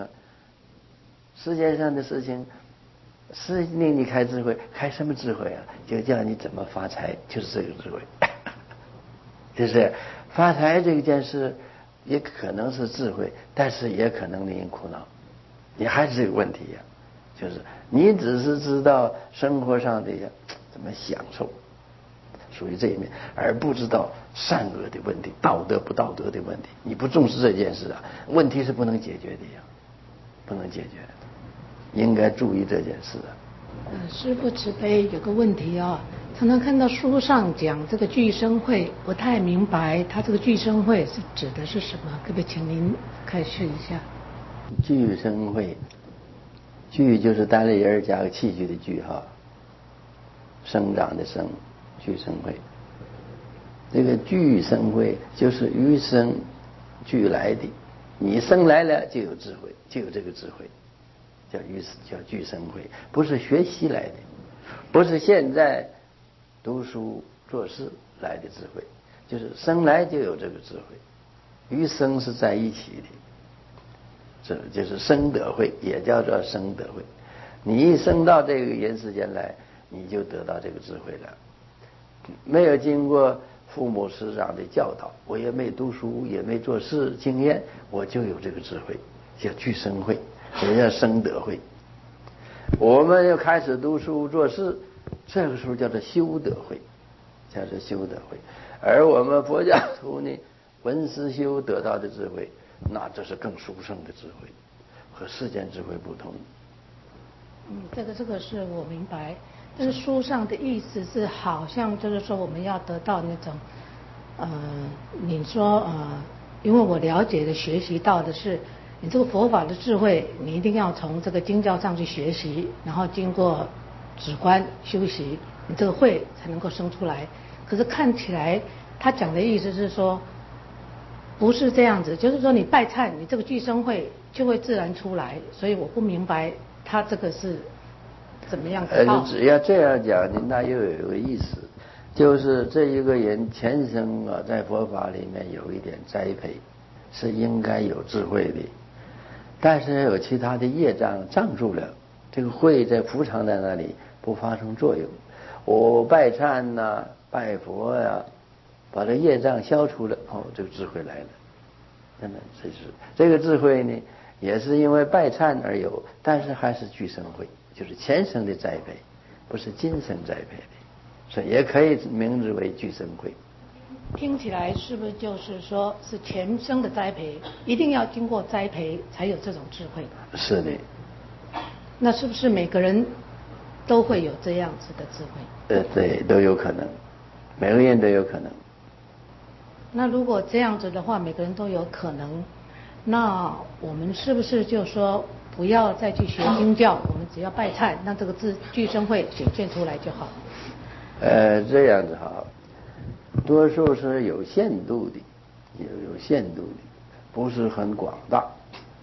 是令你开智慧，开什么智慧啊？就叫你怎么发财，就是这个智慧。就是发财这件事，也可能是智慧，但是也可能令人苦恼。你还是有问题呀，就是你只是知道生活上的怎么享受，属于这一面，而不知道善恶的问题、道德不道德的问题。你不重视这件事啊，问题是不能解决的呀，不能解决的，应该注意这件事啊。 师父慈悲，有个问题啊，常常看到书上讲这个俱生会，不太明白他这个俱生会是指的是什么，可不可以请您开示一下？ 俱生会，俱就是单立人加个器具的具哈，生长的生，俱生会。这个俱生会就是与生俱来的，你生来了就有智慧，就有这个智慧，叫俱生会，不是学习来的，不是现在读书做事来的智慧，就是生来就有这个智慧，与生是在一起的。这就是生德慧，也叫做生德慧。你一生到这个人世间来，你就得到这个智慧了。没有经过父母师长的教导，我也没读书，也没做事经验，我就有这个智慧，叫俱生慧，也叫生德慧。我们又开始读书做事，这个时候叫做修德慧，叫做修德慧。而我们佛教徒呢，闻思修得到的智慧，那这是更殊胜的智慧，和世间智慧不同。 这个是我明白，但是书上的意思是好像就是说我们要得到那种，你说因为我了解的学习到的是，你这个佛法的智慧，你一定要从这个经教上去学习，然后经过止观修习，你这个慧才能够生出来。可是看起来他讲的意思是说，不是这样子，就是说你拜忏，你这个俱生慧就会自然出来，所以我不明白他这个是怎么样靠。 只要这样讲，那又有一个意思，就是这一个人前生啊，在佛法里面有一点栽培，是应该有智慧的，但是有其他的业障障住了，这个慧在伏藏在那里，不发生作用。我拜忏呐、拜佛呀、把这业障消除了，这个智慧来了。那么这个智慧呢，也是因为拜忏而有，但是还是俱生慧，就是前生的栽培，不是今生栽培的，所以也可以名之为俱生慧。 听起来是不是就是说是前生的栽培，一定要经过栽培才有这种智慧？ 是的。 那是不是每个人都会有这样子的智慧？ 对，都有可能，每个人都有可能。 那如果这样子的话，每个人都有可能，那我们是不是就说不要再去学经教，我们只要拜忏，那这个俱生慧显现出来就好？ 这样子好，多数是有限度的，有限度的，不是很广大。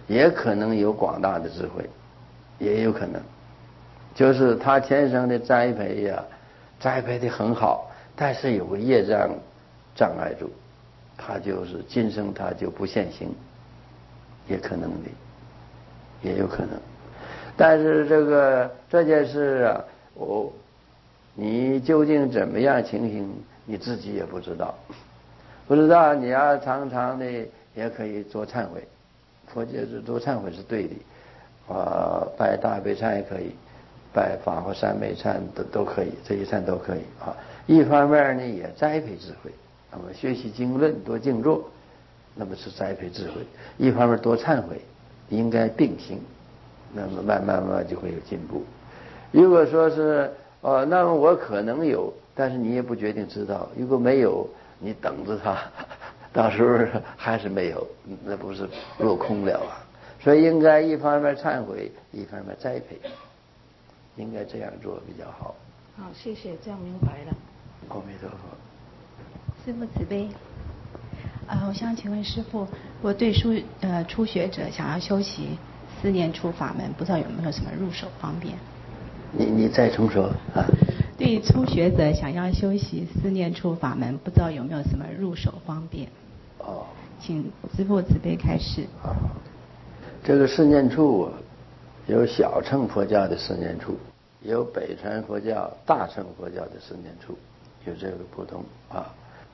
也可能有广大的智慧，也有可能，就是他天生的栽培呀，栽培的很好，但是有个业障障碍住，他就是今生他就不现行，也可能的，也有可能。但是这件事啊，你究竟怎么样情形，你自己也不知道，你要常常的也可以做忏悔，佛教做忏悔是对的，拜大悲忏也可以，拜法华三昧忏都可以，这些忏都可以啊。一方面呢也栽培智慧，那么学习经论多静坐，那么是栽培智慧；一方面多忏悔，应该并行，那么慢慢就会有进步。如果说是那么我可能有，但是你也不决定知道，如果没有，你等着他，到时候还是没有，那不是落空了啊。所以应该一方面忏悔，一方面栽培，应该这样做比较好。 好，谢谢，这样明白了。 阿弥陀佛。 师父慈悲。我想请问师父，我对初学者想要修习4念处法门，不知道有没有什么入手方便？ 你再重说啊。 对初学者想要修习4念处法门，不知道有没有什么入手方便？请师父慈悲开示。 这个4念处有小乘佛教的4念处，有北传佛教、大乘佛教的4念处，有这个不同啊。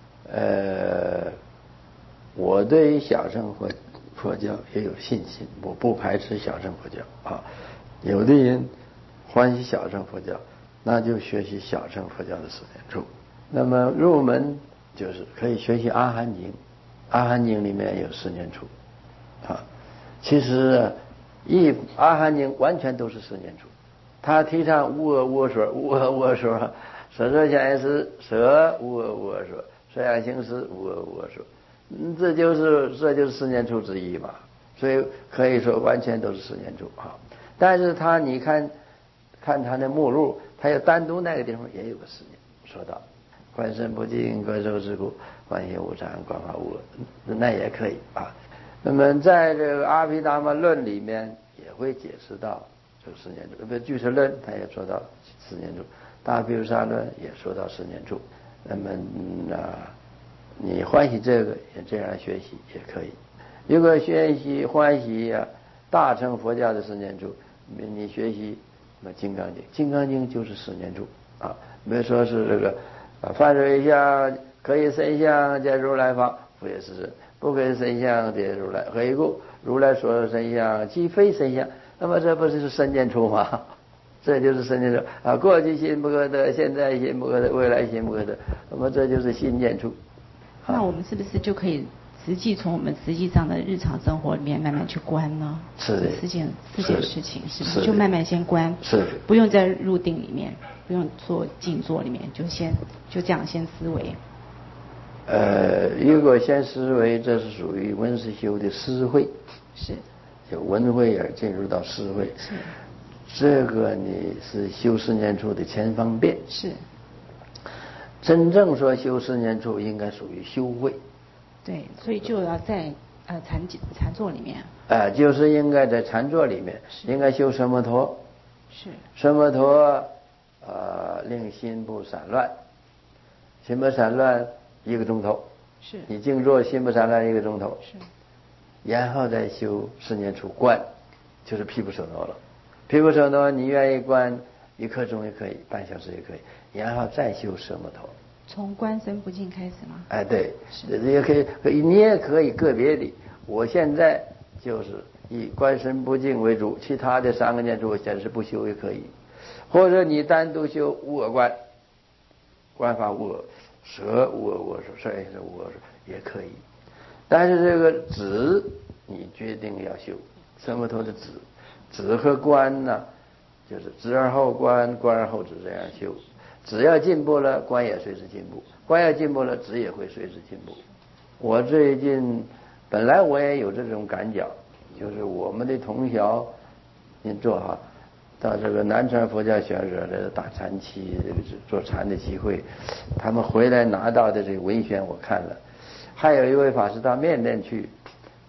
我对于小乘佛教也有信心，我不排斥小乘佛教啊。有的人欢喜小乘佛教，那就学习小乘佛教的4念处。那么入门就是可以学习阿含经，阿含经里面有4念处啊。其实阿含经完全都是4念处，他提倡无我我说，无我我说，舍舍相应时舍无我我说，舍相行识无我我说，这就是4念处之一嘛。所以可以说完全都是4念处啊。但是你看他的目录，他有单独那个地方也有个4念，说到观身不净，观受之苦，观行无常，观法无我，那也可以啊。那么在这个阿毗达摩论里面也会解释到这4念处，俱舍论他也说到4念处，大毗卢沙论也说到4念处。那么你欢喜这个也这样学习也可以。如果欢喜大乘佛教的4念处，你学习金刚经，金刚经就是4念处啊。比如说是这个凡水相可以身相见如来方，复也是不可以身相见如来，何以故？如来所身相即非身相。那么这不是3念处吗？这就是3念处啊。过去心不可得，现在心不可得，未来心不可得，那么这就是心念处。 那我们是不是就可以从我们实际上的日常生活里面慢慢去观呢？ 是的。 四件事情是不是就慢慢先观？ 是。 不用在入定里面，不用做静坐里面，就这样先思维。 如果先思维，这是属于闻思修的思慧。 是。 就闻慧而进入到思慧。 是。 这个你是修4念处的前方便。 是。 真正说修4念处，应该属于修慧。 对，所以就要在禅坐里面。 就是应该在禅坐里面，应该修奢摩陀。 是。奢摩陀令心不散乱，心不散乱1个钟头。 是。 你静坐心不散乱1个钟头。 是。然后再修4念处观，就是毗婆舍那了。毗婆舍那你愿意观1刻钟也可以，半小时也可以，然后再修奢摩陀。 从观身不净开始吗？ 对，也可以，你也可以个别的。我现在就是以观身不净为主，其他的3个念处我暂时不修也可以，或者你单独修无我观，观法无我，舍无我我说，舍也是无我说也可以。但是这个止你决定要修，奢摩陀的止和观呢，就是止而后观，观而后止，这样修。只要进步了，观也随之进步；观要进步了，止也会随之进步。我最近本来我也有这种感觉，就是我们的同学，您做哈，到这个南传佛教学者的大禅期做禅的机会，他们回来拿到的这个文献我看了，还有一位法师到缅甸去，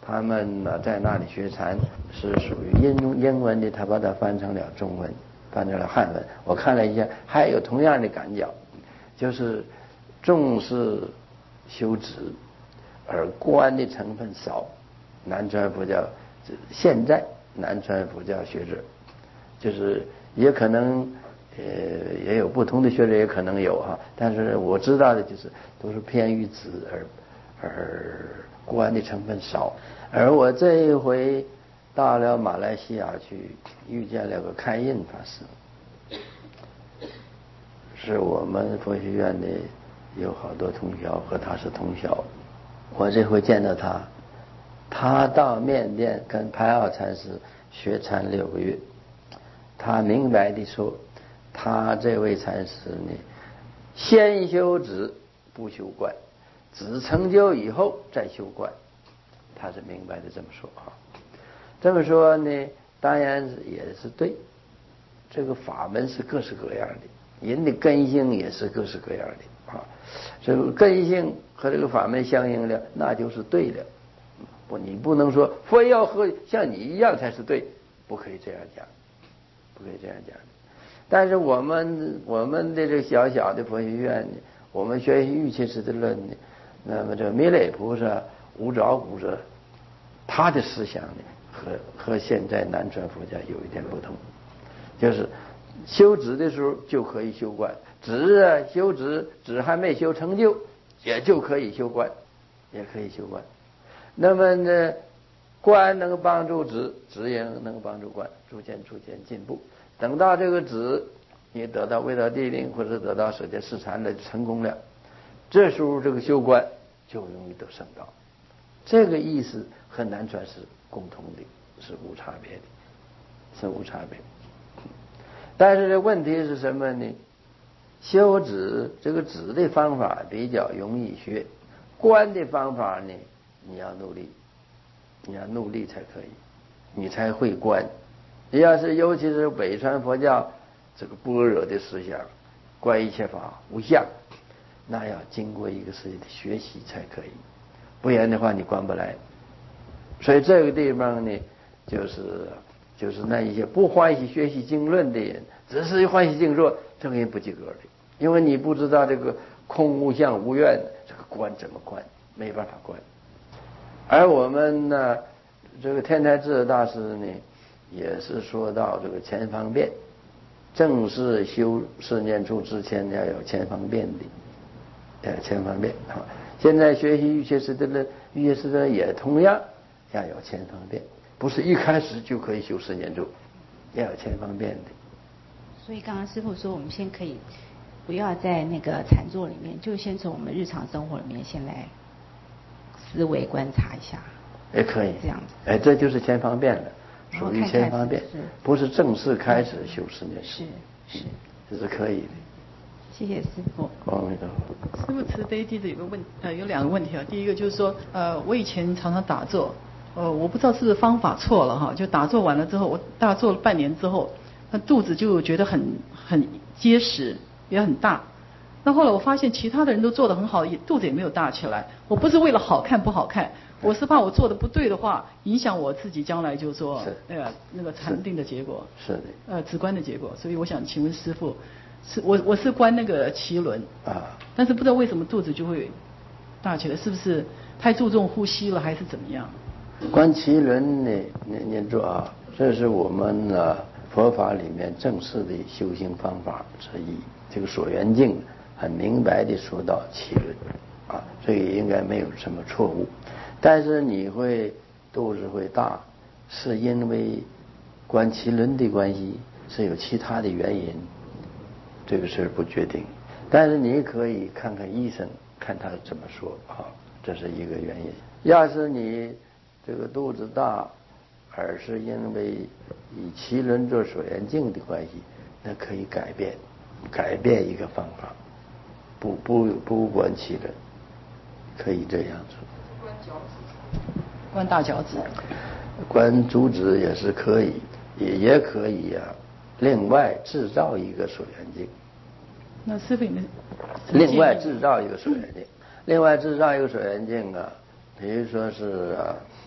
他们呢在那里学禅是属于英文的，他把它翻成了中文，翻成了汉文。我看了一下，还有同样的感觉，就是重视修止，而观的成分少。南传佛教现在南传佛教学者，就是也可能也有不同的学者，也可能有哈，但是我知道的就是都是偏于止而观的成分少。而我这一回到了马来西亚去，遇见了个开印法师，是我们佛学院的有好多同学和他是同校。我这回见到他，他到缅甸跟排奥禅师学禅6个月，他明白地说，他这位禅师呢，先修止不修观，止成就以后再修观，他是明白的这么说啊。这么说呢，当然也是对。这个法门是各式各样的，人的根性也是各式各样的啊。这个根性和这个法门相应了，那就是对的。你不能说非要和像你一样才是对，不可以这样讲，不可以这样讲。但是我们的这个小小的佛学院呢，我们学习瑜伽师的论呢，那么这弥勒菩萨、无着古者，他的思想呢和现在南传佛教有一点不同，就是修止的时候就可以修观，修止还没修成就，也就可以修观，也可以修观。那么呢，观能帮助止也能帮助观，逐渐进步。等到这个止你得到味道地定或者得到舍戒四禅的成功了，这时候这个修观就容易得圣道。这个意思和南传是共同的，是无差别的，是无差别。但是这问题是什么呢？修止这个止的方法比较容易学，观的方法呢，你要努力才可以，你才会观。尤其是北传佛教这个般若的思想，观一切法无相，那要经过一个自己的学习才可以，不然的话你观不来。所以这个地方呢，就是那一些不欢喜学习经论的人，只是欢喜静坐，这个人不及格的，因为你不知道这个空无相无愿，这个观怎么观，没办法观。而我们呢，这个天台智大师呢，也是说到这个前方便，正式修4念处之前要有前方便的，前方便啊。现在学习瑜伽师的人也同样要有前方便，不是一开始就可以修4念处，要有前方便的。 所以刚刚师父说，我们先可以不要在那个禅坐里面，就先从我们日常生活里面先来思维观察一下， 也可以这样子。 这就是前方便了，属于前方便，不是正式开始修4念处。 是， 这是可以的。 谢谢师父。 阿弥陀佛。 师父慈悲，弟子有2个问题啊。第一个就是说，我以前常常打坐，我不知道是不是方法错了哈，就打坐完了之后，我大坐了半年之后，那肚子就觉得很结实，也很大。那后来我发现其他的人都做得很好，肚子也没有大起来。我不是为了好看不好看，我是怕我做的不对的话，影响我自己将来就是说那个禅定的结果， 是的， 止观的结果。所以我想请问师父，我是观那个脐轮啊，但是不知道为什么肚子就会大起来，是不是太注重呼吸了，还是怎么样？ 观脐轮呢，念住啊，这是我们佛法里面正式的修行方法之一。这个所缘境很明白地说到脐轮啊，这个应该没有什么错误。但是你肚子会大，是因为观脐轮的关系，是有其他的原因，这个事不决定。但是你可以看看医生，看他怎么说啊，这是一个原因。要是你这个肚子大，而是因为以脐轮做所缘境的关系，那可以改变一个方法，不观脐轮，可以这样做。 观大脚趾， 观足趾也是可以，也可以另外制造一个所缘境。 那师父们另外制造一个所缘境，另外制造一个所缘境比如说是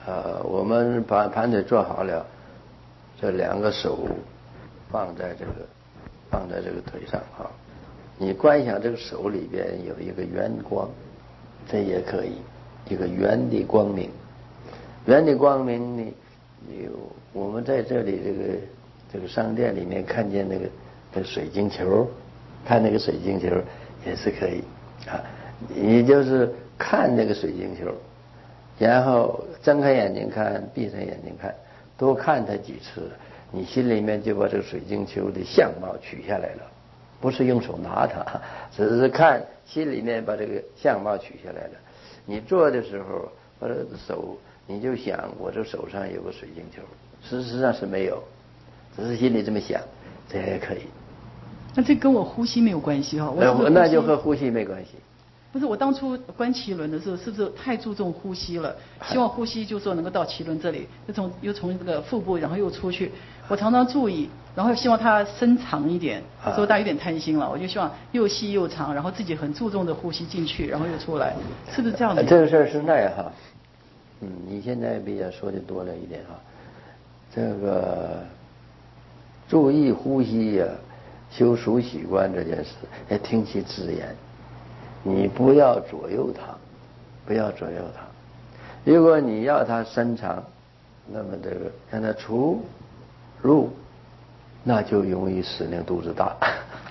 我们把盘腿坐好了，这2个手放在这个腿上啊，你观想这个手里边有一个圆光，这也可以，一个圆的光明。圆的光明呢，我们在这里这个商店里面看见那个水晶球，看那个水晶球也是可以啊。你就是看那个水晶球，然后睁开眼睛看，闭上眼睛看，多看它几次，你心里面就把这个水晶球的相貌取下来了，不是用手拿它，只是看心里面把这个相貌取下来了。你做的时候，把这个手，你就想我这手上有个水晶球，事实上是没有，只是心里这么想，这也可以。 那这跟我呼吸没有关系哈？ 那就和呼吸没关系。 不是，我当初观脐轮的时候，是不是太注重呼吸了？希望呼吸就说能够到脐轮这里，又从这个腹部，然后又出去。我常常注意，然后希望它伸长一点，所以大家有点贪心了。我就希望又细又长，然后自己很注重的呼吸进去，然后又出来，是不是这样的？ 这个事儿是那样哈。你现在比较说的多了一点哈。这个注意呼吸呀，修熟习惯这件事，要听其自然。你不要左右它，不要左右它。如果你要它伸长，那么这个让它出入，那就容易使那个肚子大。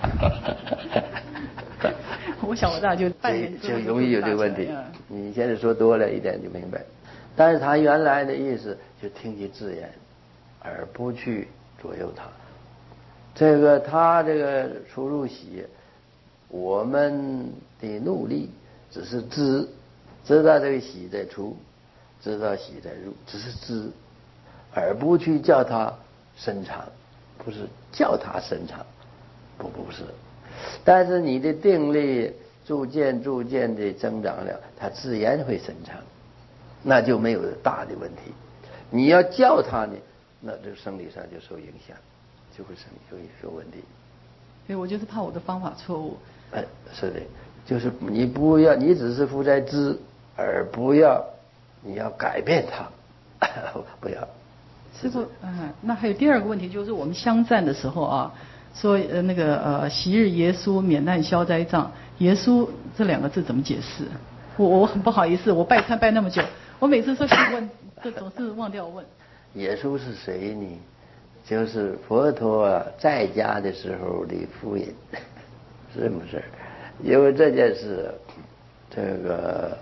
我想我大就半年就容易有这个问题。你现在说多了一点就明白。但是他原来的意思就听其自然，而不去左右它。这个他这个出入息，我们的努力只是知道这个息在出，知道息在入，只是知，而不去叫它伸长，不是叫它伸长，不是。但是你的定力逐渐的增长了，它自然会伸长，那就没有大的问题。你要叫它呢，那这个生理上就受影响，就会有问题。 对，我就是怕我的方法错误。 是的，就是你不要，你只是负责知，而不要你要改变它，不要。 师父，那还有第二个问题，就是我们香赞的时候啊，说昔日耶稣免难消灾障，耶稣这2个字怎么解释？我很不好意思，我拜忏拜那么久，我每次说去问，这总是忘掉问。 耶稣是谁呢？就是佛陀在家的时候的夫人，是这么事儿。因为这件事，这个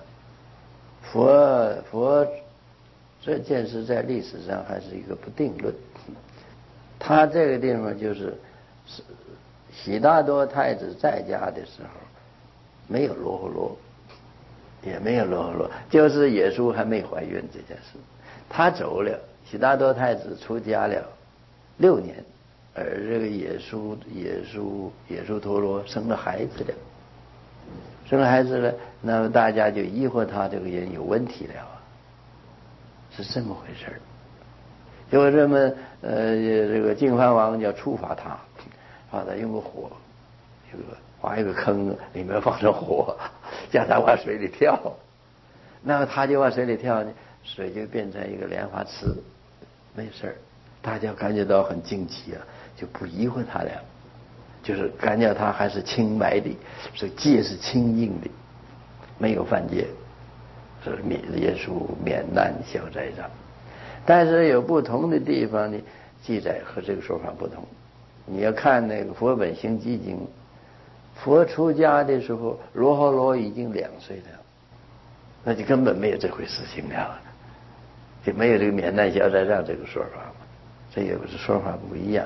佛这件事在历史上还是一个不定论。他这个地方就是悉达多太子在家的时候，没有罗睺罗，也没有罗睺罗，就是耶稣还没怀孕这件事。他走了，悉达多太子出家了6年，而这个耶稣陀罗生了孩子了。那么大家就疑惑他这个人有问题了是这么回事儿。就这么这个净饭王要处罚他，把他用个火，挖一个坑，里面放上火，叫他往水里跳。那么他就往水里跳呢，水就变成一个莲花池，没事儿。大家感觉到很惊奇就不疑惑他了。就是感觉他还是清白的，所以戒是清净的，没有犯戒，是耶稣免难消灾障。但是有不同的地方呢，记载和这个说法不同。你要看那个《佛本行记经》，佛出家的时候，罗睺罗已经2岁了，那就根本没有这回事情了，就没有这个免难消灾障这个说法嘛，这也不是说法不一样。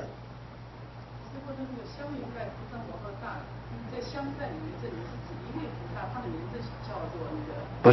不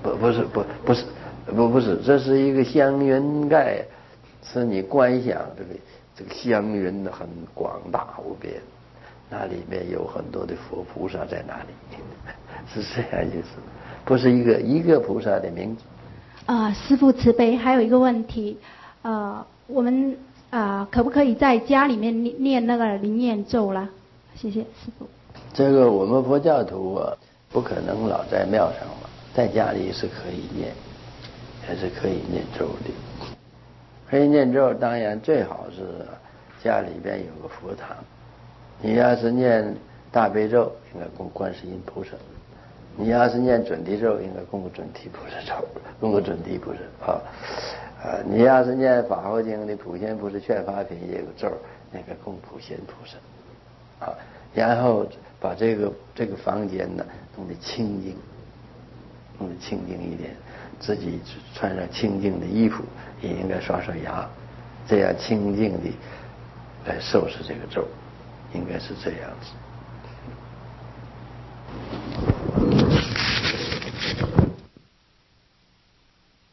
是，这是一个香云盖，是你观想这个香云很广大无边，那里面有很多的佛菩萨在那里，是这样意思，不是一个菩萨的名字。 师父慈悲，还有一个问题，我们可不可以在家里面念那个灵验咒啦？谢谢师父。 这个我们佛教徒不可能老在庙上嘛，在家里是可以念。 也是可以念咒的。可以念咒，当然最好是家里边有个佛堂。你要是念大悲咒，应该供观世音菩萨；你要是念准提咒，应该供准提菩萨咒，供个准提菩萨啊。你要是念法华经的普贤菩萨劝发品也有咒，那个供普贤菩萨啊。然后把这个房间呢弄得清净，弄得清净一点，自己穿上清净的衣服，也应该刷刷牙，这样清净的来受持这个咒，应该是这样子。